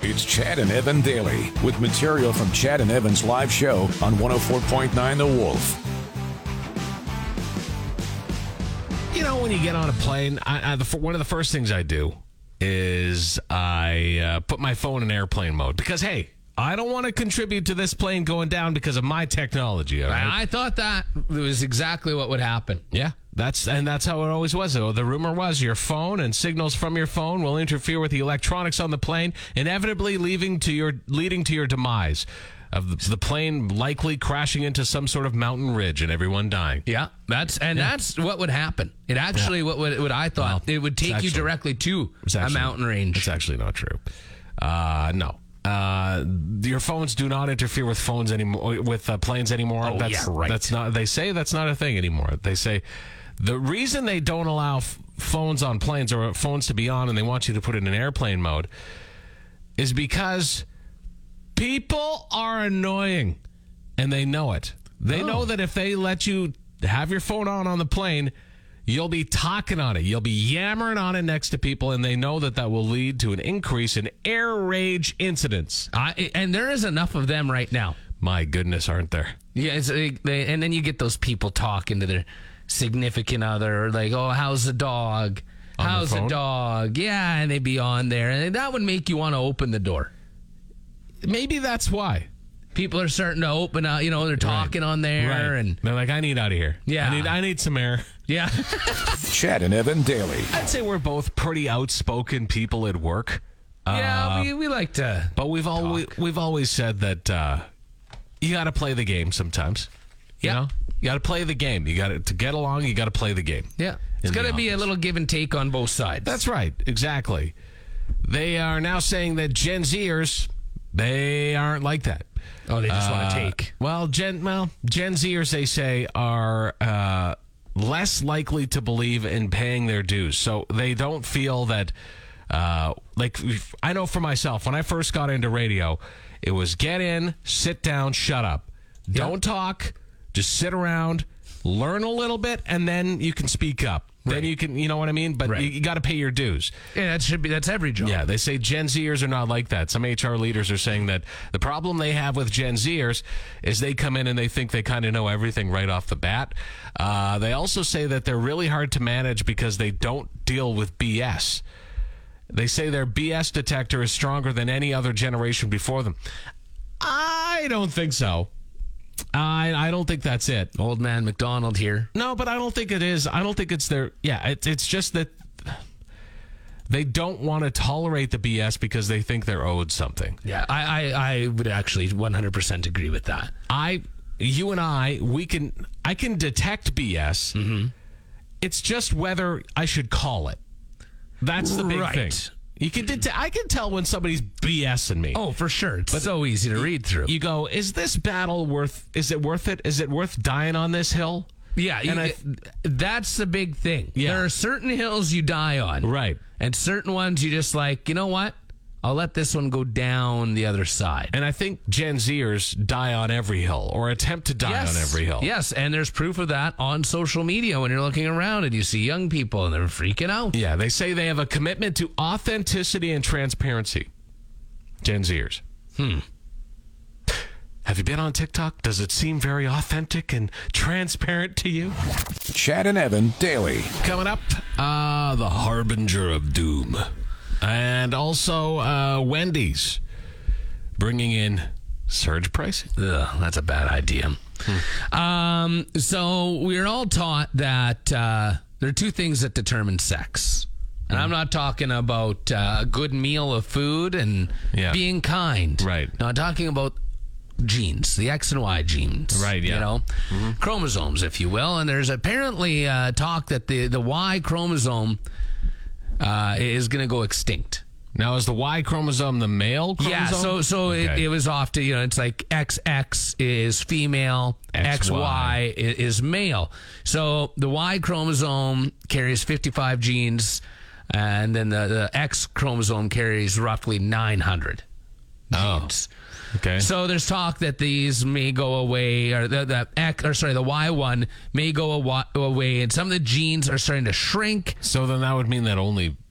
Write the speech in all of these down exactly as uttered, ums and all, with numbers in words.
It's Chad and Evan Daily with material from Chad and Evan's live show on one oh four point nine The Wolf. You know, when you get on a plane, I, I, the, one of the first things I do is I uh, put my phone in airplane mode because, hey, I don't want to contribute to this plane going down because of my technology. All right? I thought that was exactly what would happen. Yeah, that's and that's how it always was. The rumor was your phone and signals from your phone will interfere with the electronics on the plane, inevitably leading to your leading to your demise of the, the plane likely crashing into some sort of mountain ridge and everyone dying. Yeah, that's and Yeah. that's what would happen. It actually, Yeah. what what, what I thought, Well, it would take actually- you directly to It's a actually- mountain range. It's actually not true. Uh, no. Uh, your phones do not interfere with phones anymore, with uh, planes anymore. Oh, that's, yeah, right. That's not. They say that's not a thing anymore. They say the reason they don't allow f- phones on planes or phones to be on, and they want you to put it in airplane mode, is because people are annoying, and they know it. They Oh. know that if they let you have your phone on on the plane, you'll be talking on it. You'll be yammering on it next to people, and they know that that will lead to an increase in air rage incidents. I, and there is enough of them right now. My goodness, aren't there? Yeah, it's, they, they, and then you get those people talking to their significant other, like, "Oh, how's the dog? On the How's the phone? dog?" Yeah, and they'd be on there, and that would make you want to open the door. Maybe that's why. People are starting to open up. You know, they're talking on there, Right. and They're like, I need out of here. Yeah. I need, I need some air. yeah. Chad and Evan Daily. I'd say we're both pretty outspoken people at work. Yeah, Uh, we, we like to. But we've always we've always said that uh, you got to play the game sometimes. You Yeah. know, you got to play the game. You got to to get along. You got to play the game. Yeah, it's in got the to be a office. little give and take on both sides. That's right. Exactly. They are now saying that Gen Zers, they aren't like that. Oh, they just want Uh, to take. Well, Gen well Gen Zers, they say, are uh, less likely to believe in paying their dues. So they don't feel that. Uh, like I know for myself, when I first got into radio, it was get in, sit down, shut up, don't talk, just sit around, learn a little bit, and then you can speak up. Then Right. you can, you know what I mean. But Right. you, you got to pay your dues. Yeah, that should be. That's every job. Yeah, they say Gen Zers are not like that. Some H R leaders are saying that the problem they have with Gen Zers is they come in and they think they kind of know everything right off the bat. Uh, they also say that they're really hard to manage because they don't deal with B S. They say their B S detector is stronger than any other generation before them. I don't think so. I I don't think that's it. Old man McDonald here. No, but I don't think it is. I don't think it's their. Yeah, it, it's just that they don't want to tolerate the B S because they think they're owed something. Yeah, I, I, I would actually one hundred percent agree with that. I, you and I, we can. I can detect B S. Mm-hmm. It's just whether I should call it. That's the big Right. thing. You can. Det- I can tell when somebody's BSing me. Oh, for sure. It's so easy to read through. You go, is this battle worth? Is it worth it? Is it worth dying on this hill? yeah, and you, I- that's the big thing. Yeah. There are certain hills you die on. Right. And certain ones you just like, you know what? I'll let this one go down the other side. And I think Gen Zers die on every hill or attempt to die Yes. on every hill. Yes, and there's proof of that on social media when you're looking around and you see young people and they're freaking out. Yeah, they say they have a commitment to authenticity and transparency. Gen Zers. Hmm. Have you been on TikTok? Does it seem very authentic and transparent to you? Chad and Evan Daily. Coming up, uh, the Harbinger of Doom. And also uh, Wendy's bringing in surge pricing. Ugh, that's a bad idea. Um, so we're all taught that uh, there are two things that determine sex. And I'm not talking about uh, a good meal of food and Yeah. being kind. Right. No, I'm talking about genes, the X and Y genes. Right, yeah. You know, chromosomes, if you will. And there's apparently uh, talk that the, the Y chromosome uh, is going to go extinct. Now, is the Y chromosome the male chromosome? Yeah, so so Okay. it, it was off to, you know, it's like X X is female, X Y. X Y is, is male. So the Y chromosome carries fifty-five genes, and then the, the X chromosome carries roughly nine hundred Oh. genes. Okay. So there's talk that these may go away, or the, the X, or sorry, the Y one may go awa- away, and some of the genes are starting to shrink. So then that would mean that only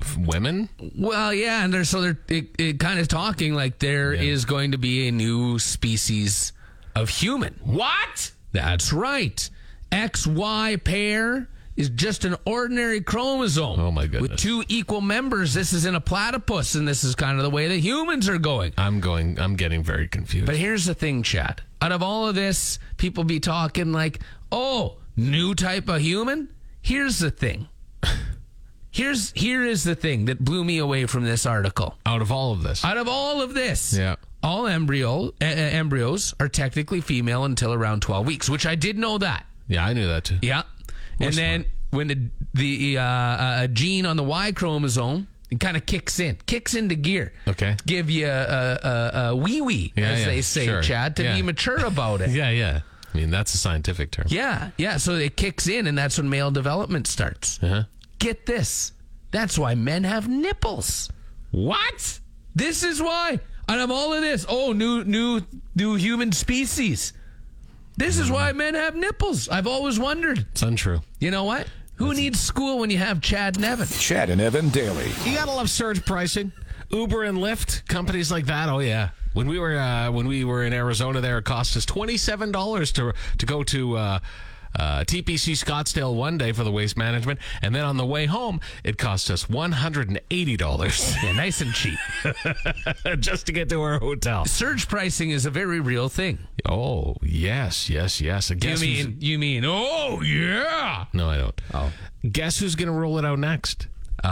women? Well, yeah, and they're so they're it, it kind of talking like there Yeah. is going to be a new species of human. What? That's right. X Y pair is just an ordinary chromosome. Oh, my goodness. With two equal members. This is in a platypus, and this is kind of the way that humans are going. I'm going, I'm getting very confused. But here's the thing, Chad. Out of all of this, people be talking like, oh, new type of human? Here's the thing. Here's Here is the thing that blew me away from this article. Out of all of this. Out of all of this, Yeah. all embryo uh, embryos are technically female until around twelve weeks, which I did know that. Yeah, I knew that too. Yeah. We're and then when the the uh, uh, gene on the Y chromosome, it kind of kicks in, kicks into gear. Okay. Give you a, a, a, a wee wee, Yeah, as yeah, they say, sure. Chad, to Yeah. be mature about it. Yeah, yeah. I mean, that's a scientific term. Yeah, yeah. So it kicks in, and that's when male development starts. Uh-huh. Get this. That's why men have nipples. What? This is why. Out of all of this, oh, new, new, new human species. This is why men have nipples. I've always wondered. It's untrue. You know what? Who needs school when you have Chad and Evan? Chad and Evan daily. You gotta love surge pricing. Uber and Lyft, companies like that. Oh yeah. When we were uh, when we were in Arizona, there it cost us twenty seven dollars to to go to uh, uh, T P C Scottsdale one day for the waste management, and then on the way home, it cost us one hundred and eighty dollars. Yeah, nice and cheap. Just to get to our hotel. Surge pricing is a very real thing. Oh yes, yes, yes. I You guess who's- mean? You mean? Oh yeah. No, I don't. Oh. Guess who's gonna roll it out next?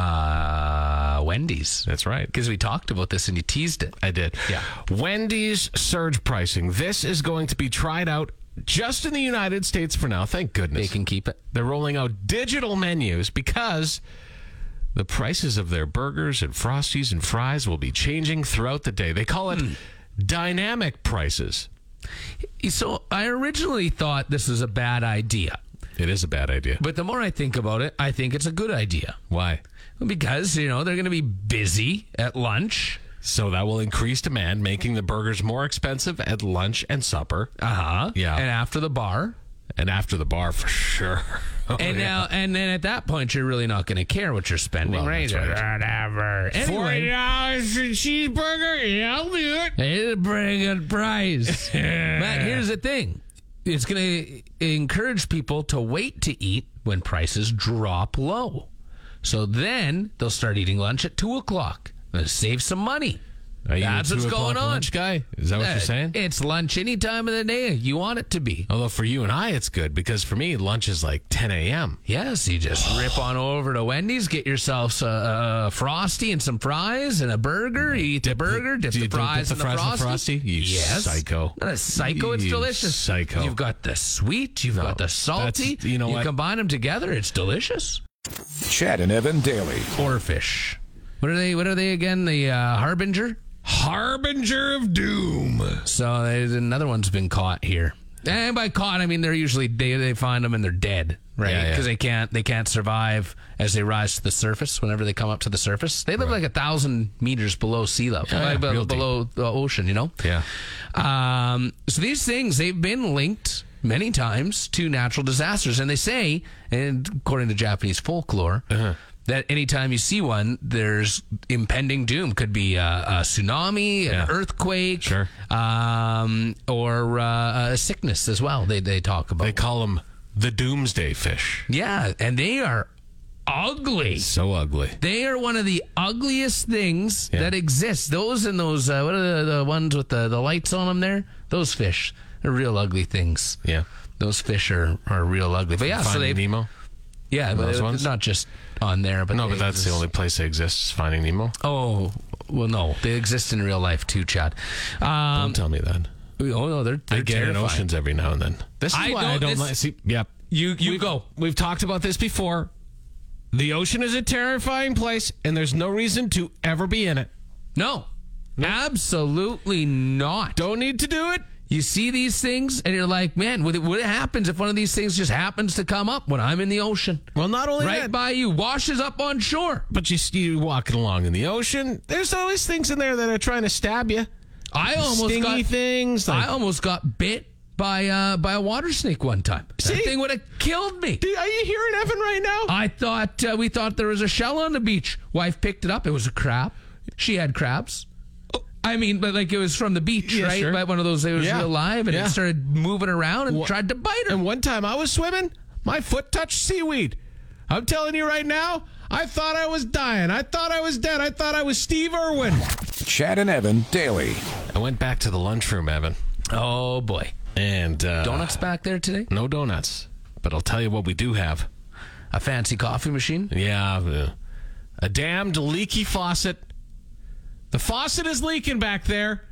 Uh, Wendy's. That's right. Because we talked about this and you teased it. I did. Yeah. Wendy's surge pricing. This is going to be tried out just in the United States for now. Thank goodness. They can keep it. They're rolling out digital menus because the prices of their burgers and Frosties and fries will be changing throughout the day. They call it Hmm. dynamic prices. So I originally thought this was a bad idea. It is a bad idea. But the more I think about it, I think it's a good idea. Why? Because, you know, they're going to be busy at lunch. So that will increase demand, making the burgers more expensive at lunch and supper. Uh-huh. Yeah. And after the bar. And after the bar, for sure. Oh, and yeah. now, and then at that point, you're really not going to care what you're spending, Well, right? that's right. Whatever. Anyway, dollars for a cheeseburger? Yeah, I'll do it. it's a pretty good price. But here's the thing. It's going to encourage people to wait to eat when prices drop low. So then they'll start eating lunch at two o'clock. They'll save some money. Are you That's a two what's going o'clock on. lunch guy? Is that what Uh, you're saying? It's lunch any time of the day you want it to be. Although for you and I, it's good because for me, lunch is like ten a.m. Yes, you just rip on over to Wendy's, get yourself a, a Frosty and some fries and a burger. You eat the burger, dip Do the you dip fries the in the fries in the Frosty. Frosty? You yes. psycho. Not a psycho, it's You delicious. psycho. You've got the sweet, you've got the salty. that's- you know what? combine them together, it's delicious. Chad and Evan daily. Oarfish. What are they? What are they again? The uh, Harbinger? Harbinger of doom. So there's another one's been caught here. And by caught, I mean they're usually they they find them and they're dead, right? Yeah, yeah. Because they can't they can't survive as they rise to the surface. Whenever they come up to the surface, they live like a thousand meters below sea level, Yeah, like, yeah, real below the ocean. You know. Yeah. Um, so these things they've been linked many times to natural disasters, and they say, and according to Japanese folklore. Uh-huh. That anytime you see one, there's impending doom. Could be a, a tsunami, Yeah. an earthquake, Sure. um, or uh, a sickness as well. They they talk about. They call them the doomsday fish. Yeah, and they are ugly. So ugly. They are one of the ugliest things Yeah. that exist. Those and those, uh, what are the, the ones with the, the lights on them there? Those fish are real ugly things. Yeah. Those fish are, are real ugly. But yeah, so Finding they Nemo. yeah, but those it- ones? not just on there, but No, they but that's the exist. only place they exist is Finding Nemo. Oh, well, no, they exist in real life too, Chad. Um, Don't tell me that. oh no, they're, they're I get in terrifying. oceans every now and then. This is I why know I don't this- like. See, yep. You you we've, go. We've talked about this before. The ocean is a terrifying place, and there's no reason to ever be in it. No, absolutely not. Don't need to do it. You see these things, and you're like, man, what, what happens if one of these things just happens to come up when I'm in the ocean? Well, not only Right that, by you, washes up on shore. but you you walking along in the ocean. There's always things in there that are trying to stab you. I almost Stingy got things. Like, I almost got bit by uh, by a water snake one time. See? That thing would have killed me. Are you hearing Evan right now? I thought uh, we thought there was a shell on the beach. Wife picked it up. It was a crab. She had crabs. I mean, but like it was from the beach, Yeah, right? sure. But one of those, it was Yeah. alive, and Yeah. it started moving around and Wha- tried to bite her. And one time I was swimming, my foot touched seaweed. I'm telling you right now, I thought I was dying. I thought I was dead. I thought I was Steve Irwin. Chad and Evan daily. I went back to the lunchroom, Evan, Oh boy, and uh, donuts back there today? no donuts. But I'll tell you what we do have. A fancy coffee machine? Yeah, uh, a damned leaky faucet. The faucet is leaking back there.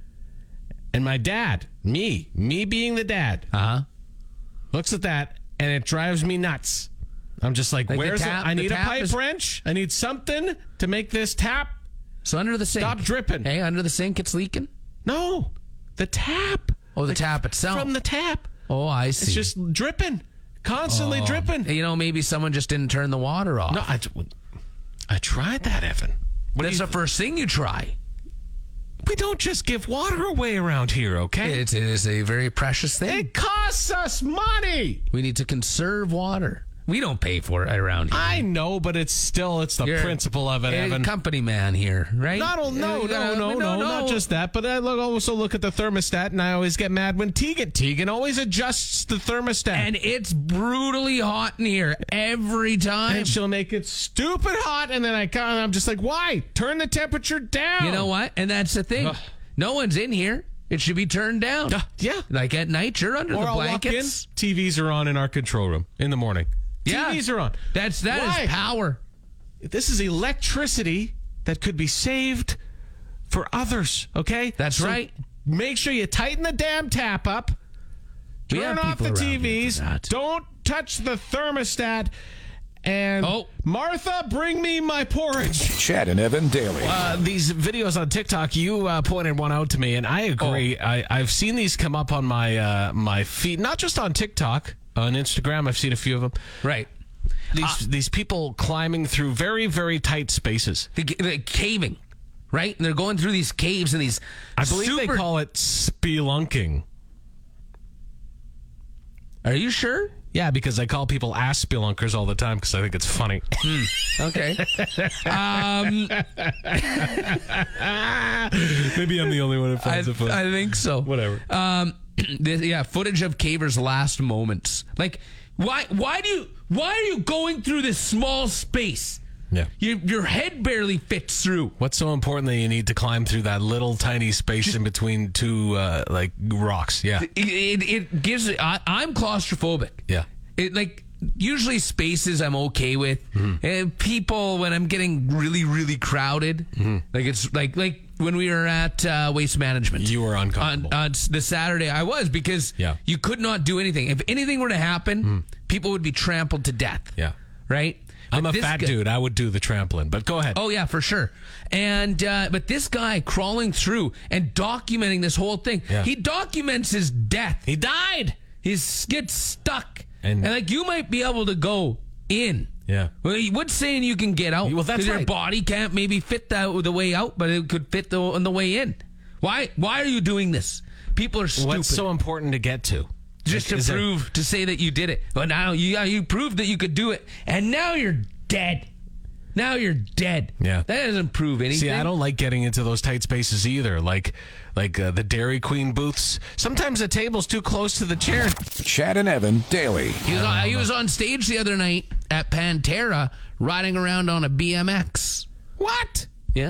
And my dad, me, me being the dad, Uh huh. looks at that and it drives me nuts. I'm just like, Like the where's tap- it? I the need a tap pipe is- wrench. I need something to make this tap So under the sink. stop dripping. Hey, under the sink, it's leaking. No, the tap. Oh, the Like, tap itself. From the tap. Oh, I see. It's just dripping, constantly Oh. dripping. You know, maybe someone just didn't turn the water off. No, I, I tried that, Evan. What do That's you- the first thing you try. we don't just give water away around here, okay? It is a very precious thing. It costs us money. We need to conserve water. We don't pay for it around here. I know, but it's still it's the You're principle of it, a Evan. company man here, right? Not all, no, Uh, no, no, no, not just that. But I look, also look at the thermostat, and I always get mad when Tegan Tegan always adjusts the thermostat, And it's brutally hot in here every time. and she'll make it stupid hot, and then I kind of, I'm just like, why? Turn the temperature down. You know what? And that's the thing. Ugh. No one's in here. It should be turned down. Uh, yeah. Like at night, you're under Or the I'll walk in, blankets. T Vs are on in our control room in the morning. Yeah. T Vs are on. That's that is Why? power. This is electricity that could be saved for others, okay? That's So right. Make sure you tighten the damn tap up. We Turn have off the people T around here Vs. for that. Don't touch the thermostat. And Oh. Martha, bring me my porridge. Chad and Evan daily. Uh, these videos on TikTok, you uh, pointed one out to me, and I agree. Oh. I, I've seen these come up on my uh, my feed, not just on TikTok, on Instagram. I've seen a few of them. Right. These these people climbing through very very tight spaces. The, the caving, right? And they're going through these caves and these. I believe they super- call it spelunking. Are you sure? Yeah, because I call people ass spelunkers all the time because I think it's funny. Okay. um, Maybe I'm the only one who I, finds it funny. I think so. Whatever. Um, this, yeah, footage of cavers' last moments. Like, why? Why do you? Why are you going through this small space? Yeah. Your your head barely fits through. What's so important that you need to climb through that little tiny space in between two uh, like rocks? Yeah. It, it, it gives. I, I'm claustrophobic. Yeah. It like usually spaces I'm okay with, Mm-hmm. and people when I'm getting really really crowded, Mm-hmm. like it's like like when we were at uh, Waste Management. You were uncomfortable. on, on the Saturday. I was because Yeah. you could not do anything. If anything were to happen, people would be trampled to death. Yeah. Right. I'm But a this fat guy- dude. I would do the trampoline, but go ahead. Oh yeah, for sure. And uh, but this guy crawling through and documenting this whole thing. Yeah. He documents his death. He died. He gets stuck, And- and, like you might be able to go in. Yeah. Well, he was saying you can get out. Well, that's 'Cause your right. body can't maybe fit that the way out, but it could fit the on the way in. Why? Why are you doing this? People are stupid. What's so important to get to? Just Like, is to there- prove to say that you did it. But now you yeah, you proved that you could do it, and now you're dead. Now you're dead. Yeah. That doesn't prove anything. See, I don't like getting into those tight spaces either. Like, like uh, the Dairy Queen booths. Sometimes the table's too close to the chair. Chad and Evan daily. He was, on, he was on stage the other night at Pantera, riding around on a B M X. What? Yeah.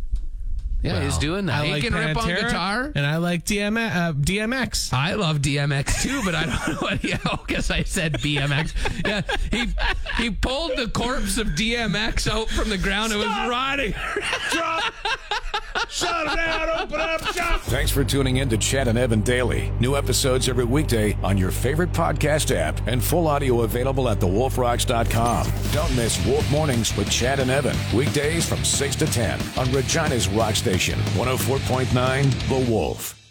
Yeah, he's Well, doing that. I he like can rip on Pantera, guitar. and I like D M, uh, D M X. I love D M X too, but I don't know what. Yeah, because I said B M X. Yeah, he he pulled the corpse of D M X out from the ground and was riding. Drop. Shut it down. Open up shop. Thanks for tuning in to Chad and Evan Daily. New episodes every weekday on your favorite podcast app and full audio available at the wolf rocks dot com. Don't miss Wolf Mornings with Chad and Evan. Weekdays from six to ten on Regina's Rock Station, one oh four point nine The Wolf.